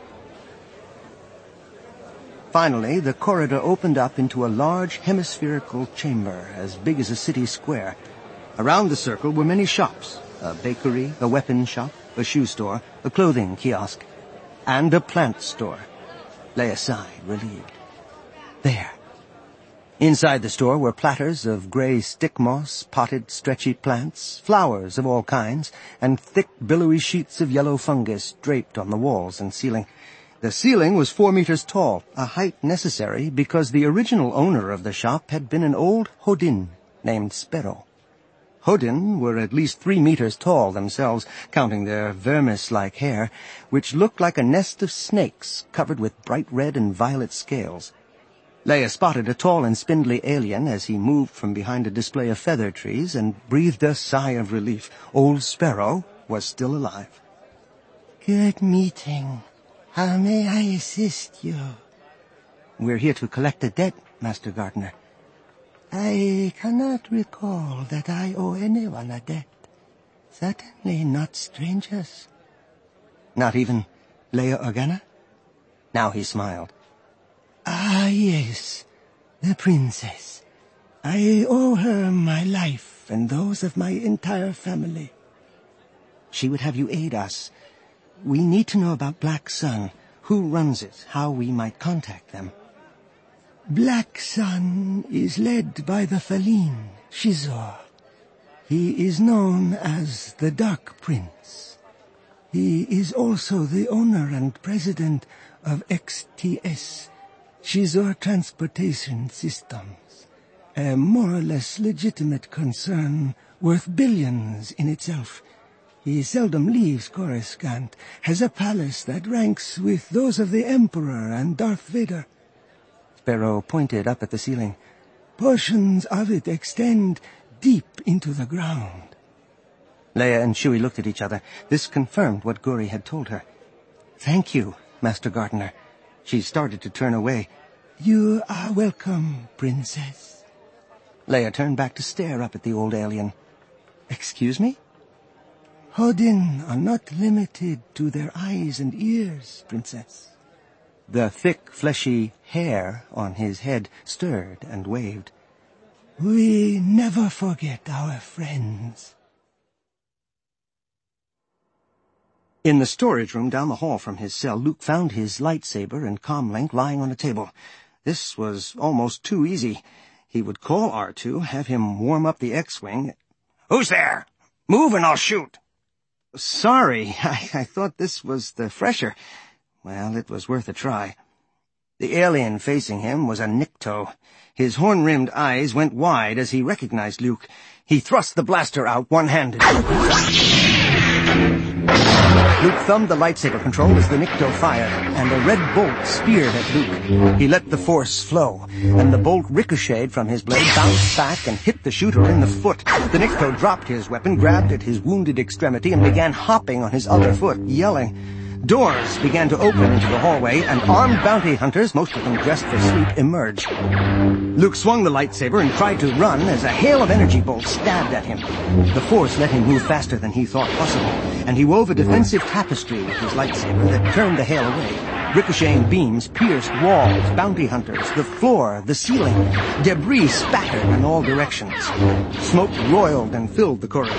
Finally, the corridor opened up into a large hemispherical chamber as big as a city square. Around the circle were many shops, a bakery, a weapon shop, a shoe store, a clothing kiosk, and a plant store. Leia sighed, relieved. There. Inside the store were platters of gray stick moss, potted, stretchy plants, flowers of all kinds, and thick, billowy sheets of yellow fungus draped on the walls and ceiling. The ceiling was four meters tall, a height necessary because the original owner of the shop had been an old Hodin named Sparrow. Hodin were at least three meters tall themselves, counting their vermis-like hair, which looked like a nest of snakes covered with bright red and violet scales. Leia spotted a tall and spindly alien as he moved from behind a display of feather trees and breathed a sigh of relief. Old Sparrow was still alive. Good meeting. How may I assist you? We're here to collect a debt, Master Gardener. I cannot recall that I owe anyone a debt. Certainly not strangers. Not even Leia Organa? Now he smiled. Ah, yes, the princess. I owe her my life and those of my entire family. She would have you aid us. We need to know about Black Sun, who runs it, how we might contact them. Black Sun is led by the Faline, Shizor. He is known as the Dark Prince. He is also the owner and president of X T S, Shizor Transportation Systems, a more or less legitimate concern worth billions in itself. He seldom leaves Coruscant, has a palace that ranks with those of the Emperor and Darth Vader. Sparrow pointed up at the ceiling. Portions of it extend deep into the ground. Leia and Chewie looked at each other. This confirmed what Guri had told her. Thank you, Master Gardener. She started to turn away. You are welcome, Princess. Leia turned back to stare up at the old alien. Excuse me? Hodin are not limited to their eyes and ears, Princess. The thick, fleshy hair on his head stirred and waved. We never forget our friends. In the storage room down the hall from his cell, Luke found his lightsaber and comlink lying on a table. This was almost too easy. He would call R two, have him warm up the X-Wing. Who's there? Move and I'll shoot. Sorry, I, I thought this was the fresher. Well, it was worth a try. The alien facing him was a Nikto. His horn-rimmed eyes went wide as he recognized Luke. He thrust the blaster out one-handed. Luke thumbed the lightsaber control as the Nikto fired, and a red bolt speared at Luke. He let the force flow, and the bolt ricocheted from his blade, bounced back, and hit the shooter in the foot. The Nikto dropped his weapon, grabbed at his wounded extremity, and began hopping on his other foot, yelling. Doors began to open into the hallway, and armed bounty hunters, most of them dressed for sleep, emerged. Luke swung the lightsaber and tried to run as a hail of energy bolts stabbed at him. The Force let him move faster than he thought possible, and he wove a defensive tapestry with his lightsaber that turned the hail away. Ricocheting beams pierced walls, bounty hunters, the floor, the ceiling. Debris spattered in all directions. Smoke roiled and filled the corridor.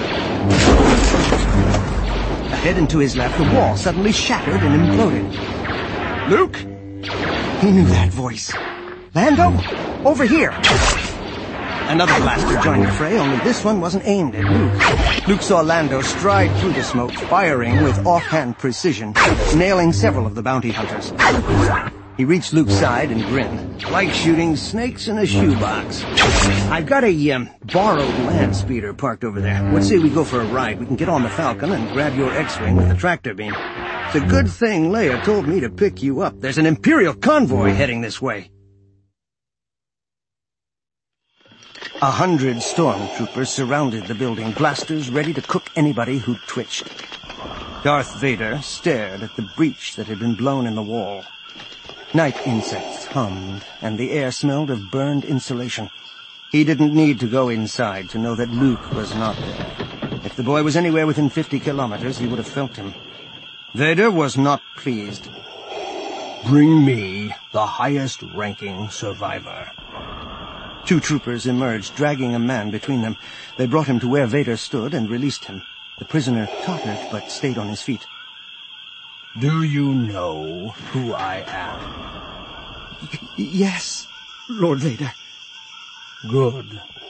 Ahead and to his left, the wall suddenly shattered and imploded. Luke! He knew that voice. Lando! Over here! Another blaster joined the fray, only this one wasn't aimed at Luke. Luke saw Lando stride through the smoke, firing with offhand precision, nailing several of the bounty hunters. He reached Luke's side and grinned. Like shooting snakes in a shoebox. I've got a um, borrowed land speeder parked over there. What say we go for a ride? We can get on the Falcon and grab your X-Wing with the tractor beam. It's a good thing Leia told me to pick you up. There's an Imperial convoy heading this way. A hundred stormtroopers surrounded the building, blasters ready to cook anybody who twitched. Darth Vader stared at the breach that had been blown in the wall. Night insects hummed, and the air smelled of burned insulation. He didn't need to go inside to know that Luke was not there. If the boy was anywhere within fifty kilometers, he would have felt him. Vader was not pleased. Bring me the highest-ranking survivor. Two troopers emerged, dragging a man between them. They brought him to where Vader stood and released him. The prisoner tottered, but stayed on his feet. Do you know who I am? Y- yes, Lord Vader. Good.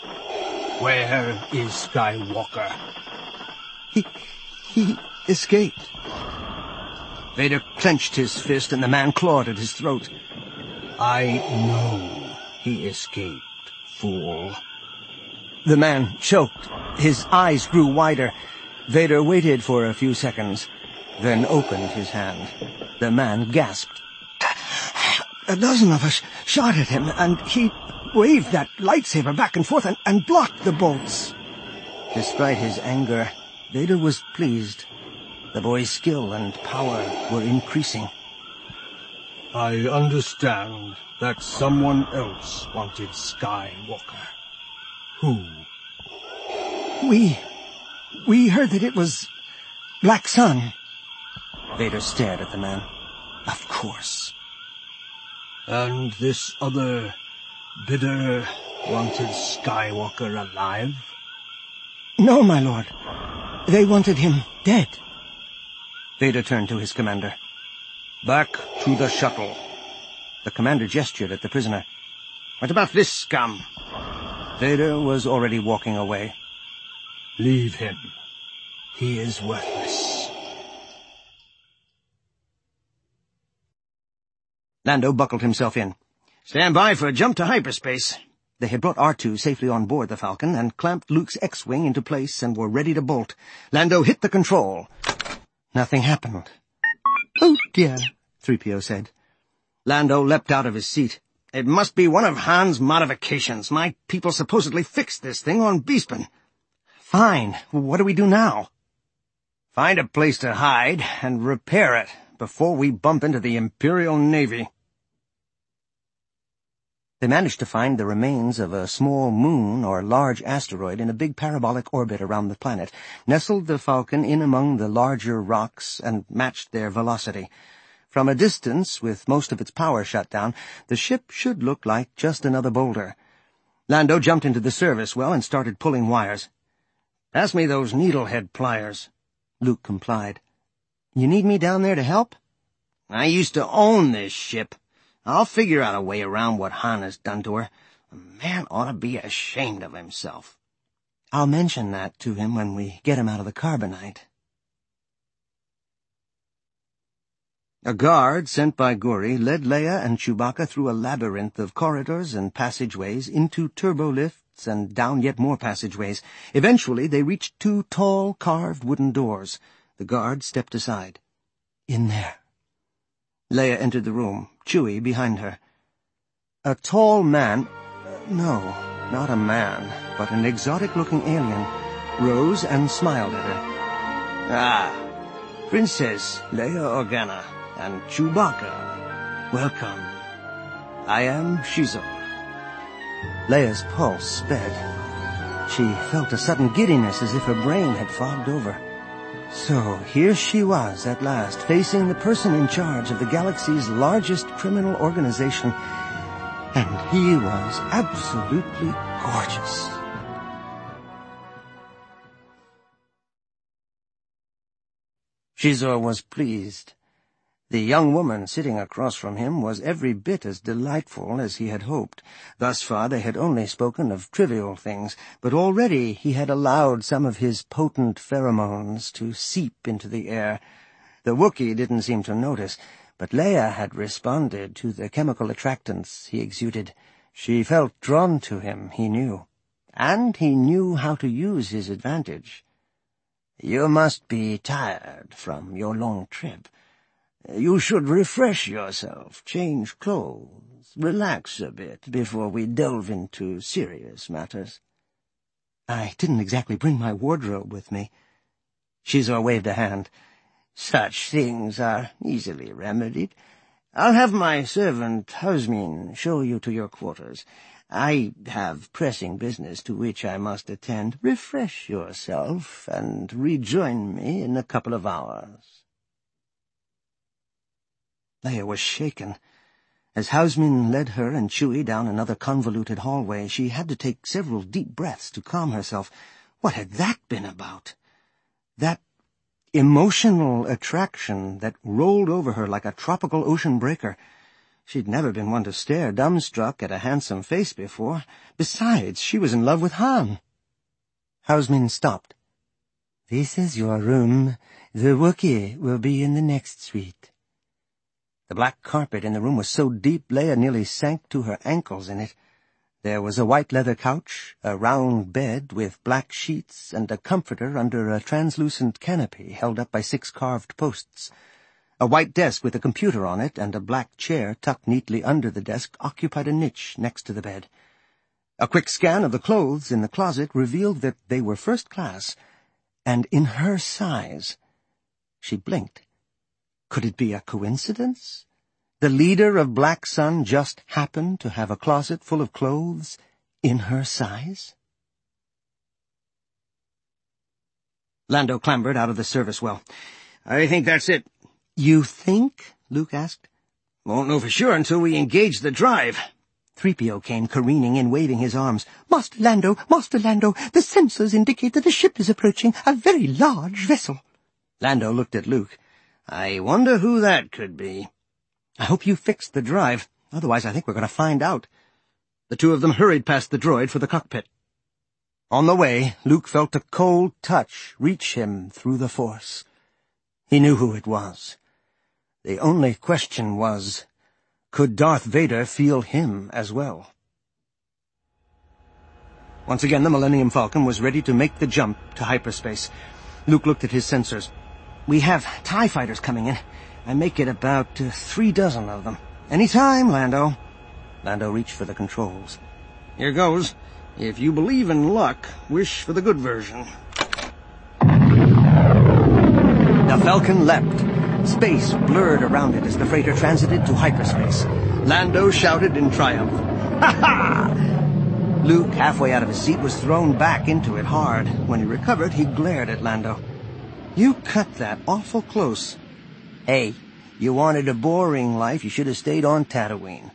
Where is Skywalker? He... he escaped. Vader clenched his fist, and the man clawed at his throat. I know he escaped, fool. The man choked. His eyes grew wider. Vader waited for a few seconds, then opened his hand. The man gasped. A dozen of us shot at him, and he waved that lightsaber back and forth and, and blocked the bolts. Despite his anger, Vader was pleased. The boy's skill and power were increasing. I understand that someone else wanted Skywalker. Who? We... we heard that it was Black Sun. Vader stared at the man. Of course. And this other bidder wanted Skywalker alive? No, my lord. They wanted him dead. Vader turned to his commander. Back to the shuttle. The commander gestured at the prisoner. What about this scum? Vader was already walking away. Leave him. He is worthless. Lando buckled himself in. Stand by for a jump to hyperspace. They had brought R two safely on board the Falcon and clamped Luke's X-Wing into place and were ready to bolt. Lando hit the control. Nothing happened. Oh, dear, three P O said. Lando leapt out of his seat. It must be one of Han's modifications. My people supposedly fixed this thing on Bespin. Fine. What do we do now? Find a place to hide and repair it before we bump into the Imperial Navy. They managed to find the remains of a small moon or large asteroid in a big parabolic orbit around the planet, nestled the Falcon in among the larger rocks, and matched their velocity. From a distance, with most of its power shut down, the ship should look like just another boulder. Lando jumped into the service well and started pulling wires. Pass me those needlehead pliers. Luke complied. You need me down there to help? I used to own this ship. I'll figure out a way around what Han has done to her. A man ought to be ashamed of himself. I'll mention that to him when we get him out of the carbonite. A guard sent by Guri led Leia and Chewbacca through a labyrinth of corridors and passageways into turbolifts and down yet more passageways. Eventually they reached two tall, carved wooden doors. The guard stepped aside. In there. Leia entered the room, Chewie behind her. A tall man, uh, no, not a man, but an exotic-looking alien, rose and smiled at her. Ah, Princess Leia Organa and Chewbacca, welcome. I am Shizor. Leia's pulse sped. She felt a sudden giddiness as if her brain had fogged over. So here she was at last, facing the person in charge of the galaxy's largest criminal organization, and he was absolutely gorgeous. Shizor was pleased. The young woman sitting across from him was every bit as delightful as he had hoped. Thus far they had only spoken of trivial things, but already he had allowed some of his potent pheromones to seep into the air. The Wookiee didn't seem to notice, but Leia had responded to the chemical attractants he exuded. She felt drawn to him, he knew, and he knew how to use his advantage. "You must be tired from your long trip. You should refresh yourself, change clothes, relax a bit before we delve into serious matters." "I didn't exactly bring my wardrobe with me." Shizor waved a hand. "Such things are easily remedied. I'll have my servant Hosmin show you to your quarters. I have pressing business to which I must attend. Refresh yourself and rejoin me in a couple of hours." Leia was shaken. As Hosmin led her and Chewie down another convoluted hallway, she had to take several deep breaths to calm herself. What had that been about? That emotional attraction that rolled over her like a tropical ocean breaker. She'd never been one to stare dumbstruck at a handsome face before. Besides, she was in love with Han. Hosmin stopped. "This is your room. The Wookiee will be in the next suite." The black carpet in the room was so deep Leia nearly sank to her ankles in it. There was a white leather couch, a round bed with black sheets, and a comforter under a translucent canopy held up by six carved posts. A white desk with a computer on it and a black chair tucked neatly under the desk occupied a niche next to the bed. A quick scan of the clothes in the closet revealed that they were first class, and in her size. She blinked. Could it be a coincidence? The leader of Black Sun just happened to have a closet full of clothes in her size? Lando clambered out of the service well. "I think that's it." "You think?" Luke asked. "Won't know for sure until we engage the drive." three P O came careening in, waving his arms. "Master Lando, Master Lando, the sensors indicate that a ship is approaching, a very large vessel." Lando looked at Luke. "I wonder who that could be." "I hope you fixed the drive. Otherwise I think we're going to find out." The two of them hurried past the droid for the cockpit. On the way, Luke felt a cold touch reach him through the Force. He knew who it was. The only question was, could Darth Vader feel him as well? Once again, the Millennium Falcon was ready to make the jump to hyperspace. Luke looked at his sensors. "We have TIE fighters coming in. I make it about uh, three dozen of them. Any time, Lando." Lando reached for the controls. "Here goes. If you believe in luck, wish for the good version." The Falcon leapt. Space blurred around it as the freighter transited to hyperspace. Lando shouted in triumph. "Ha ha!" Luke, halfway out of his seat, was thrown back into it hard. When he recovered, he glared at Lando. "You cut that awful close." "Hey, you wanted a boring life, you should have stayed on Tatooine."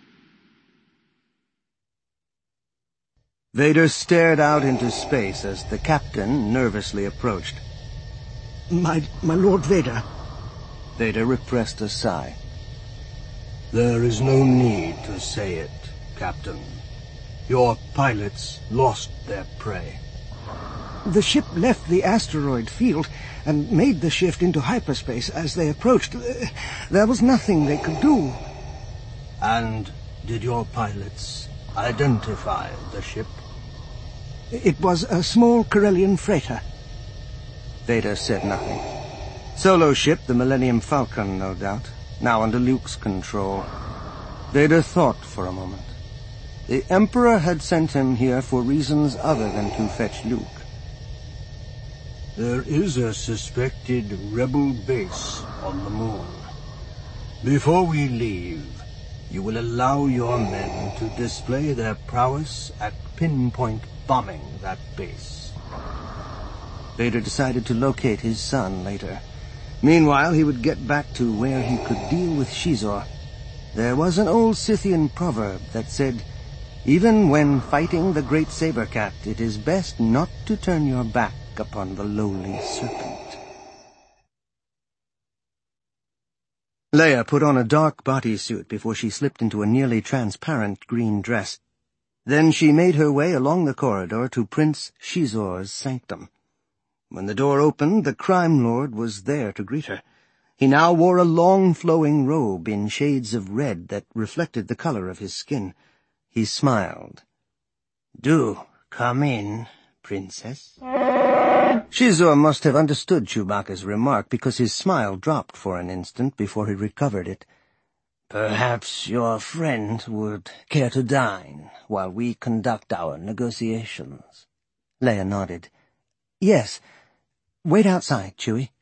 Vader stared out into space as the captain nervously approached. My, my Lord Vader." Vader repressed a sigh. "There is no need to say it, Captain. Your pilots lost their prey." "The ship left the asteroid field and made the shift into hyperspace as they approached. There was nothing they could do." "And did your pilots identify the ship?" "It was a small Corellian freighter." Vader said nothing. Solo ship, the Millennium Falcon, no doubt, now under Luke's control. Vader thought for a moment. The Emperor had sent him here for reasons other than to fetch Luke. There is a suspected rebel base on the moon. Before we leave, you will allow your men to display their prowess at pinpoint bombing that base. Vader decided to locate his son later. Meanwhile, he would get back to where he could deal with Xizor. There was an old Scythian proverb that said, "Even when fighting the great saber cat, it is best not to turn your back upon the lowly serpent." Leia put on a dark bodysuit before she slipped into a nearly transparent green dress. Then she made her way along the corridor to Prince Xizor's sanctum. When the door opened, the crime lord was there to greet her. He now wore a long flowing robe in shades of red that reflected the color of his skin. He smiled. "Do come in, Princess." Xizor must have understood Chewbacca's remark, because his smile dropped for an instant before he recovered it. "Perhaps your friend would care to dine while we conduct our negotiations." Leia nodded. "Yes. Wait outside, Chewie."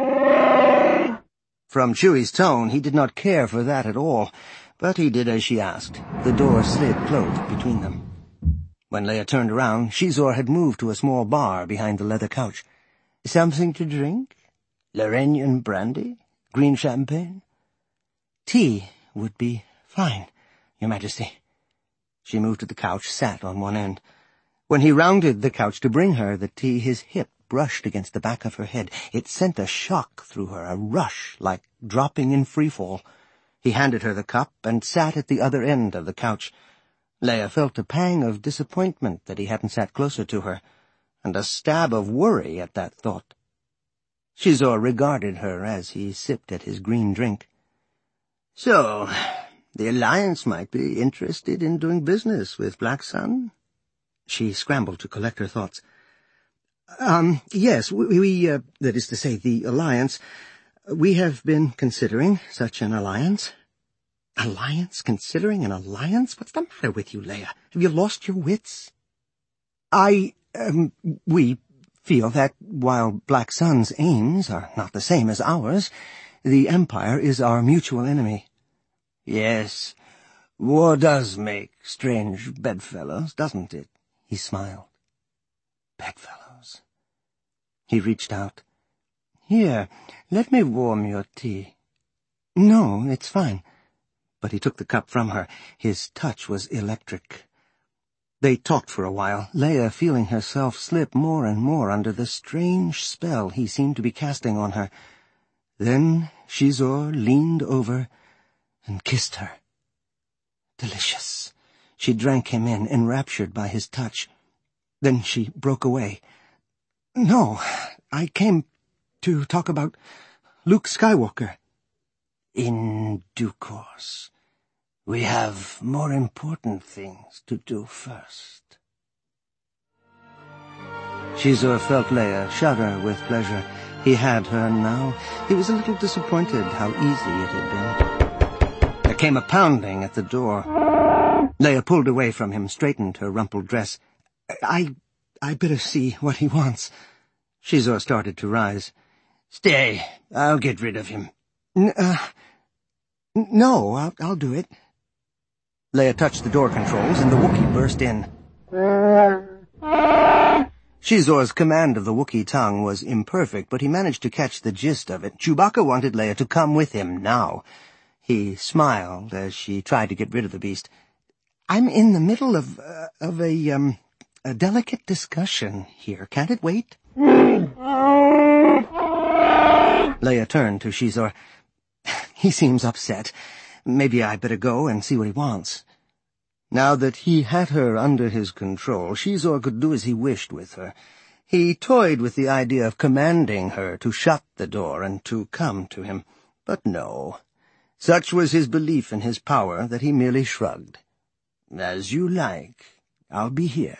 From Chewie's tone, he did not care for that at all, but he did as she asked. The door slid closed between them. When Leia turned around, Xizor had moved to a small bar behind the leather couch. "Something to drink? Lorenian brandy? Green champagne?" "Tea would be fine, Your Majesty." She moved to the couch, sat on one end. When he rounded the couch to bring her the tea, his hip brushed against the back of her head. It sent a shock through her, a rush like dropping in freefall. He handed her the cup and sat at the other end of the couch. Leia felt a pang of disappointment that he hadn't sat closer to her, and a stab of worry at that thought. Xizor regarded her as he sipped at his green drink. "So, the Alliance might be interested in doing business with Black Sun?" She scrambled to collect her thoughts. Um, yes, we, we uh, that is to say, the Alliance. We have been considering such an alliance. Alliance? Considering an alliance? What's the matter with you, Leia? Have you lost your wits? I, um, we feel that while Black Sun's aims are not the same as ours, the Empire is our mutual enemy. "Yes, war does make strange bedfellows, doesn't it?" He smiled. Bedfellows. He reached out. "Here, let me warm your tea." "No, it's fine." But he took the cup from her. His touch was electric. They talked for a while, Leia feeling herself slip more and more under the strange spell he seemed to be casting on her. Then Xizor leaned over and kissed her. Delicious. She drank him in, enraptured by his touch. Then she broke away. "No, I came to talk about Luke Skywalker." "In due course. We have more important things to do first." Xizor felt Leia shudder with pleasure. He had her now. He was a little disappointed how easy it had been. There came a pounding at the door. Leia pulled away from him, straightened her rumpled dress. I... I better see what he wants." Xizor started to rise. "Stay. I'll get rid of him." N- uh, no, I'll, I'll do it." Leia touched the door controls, and the Wookiee burst in. Xizor's command of the Wookiee tongue was imperfect, but he managed to catch the gist of it. Chewbacca wanted Leia to come with him now. He smiled as she tried to get rid of the beast. "I'm in the middle of, uh, of a, um, a delicate discussion here. Can't it wait?" Leia turned to Xizor. "He seems upset. Maybe I'd better go and see what he wants." Now that he had her under his control, Xizor could do as he wished with her. He toyed with the idea of commanding her to shut the door and to come to him. But no. Such was his belief in his power that he merely shrugged. "As you like. I'll be here."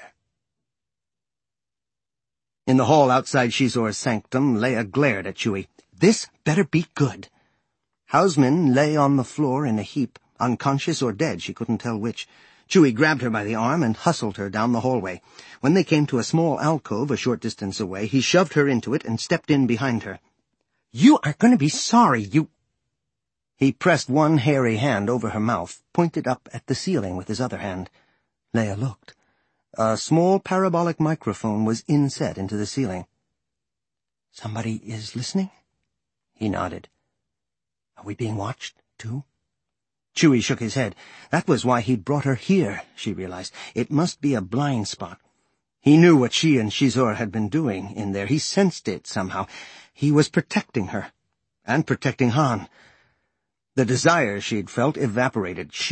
In the hall outside Xizor's sanctum, Leia glared at Chewie. "This better be good." Houseman lay on the floor in a heap, unconscious or dead, she couldn't tell which. Chewie grabbed her by the arm and hustled her down the hallway. When they came to a small alcove a short distance away, he shoved her into it and stepped in behind her. "You are going to be sorry, you—" He pressed one hairy hand over her mouth, pointed up at the ceiling with his other hand. Leia looked. A small parabolic microphone was inset into the ceiling. "Somebody is listening?" He nodded. "Are we being watched, too?" Chewie shook his head. That was why he'd brought her here, she realized. It must be a blind spot. He knew what she and Shizor had been doing in there. He sensed it somehow. He was protecting her. And protecting Han. The desire she'd felt evaporated.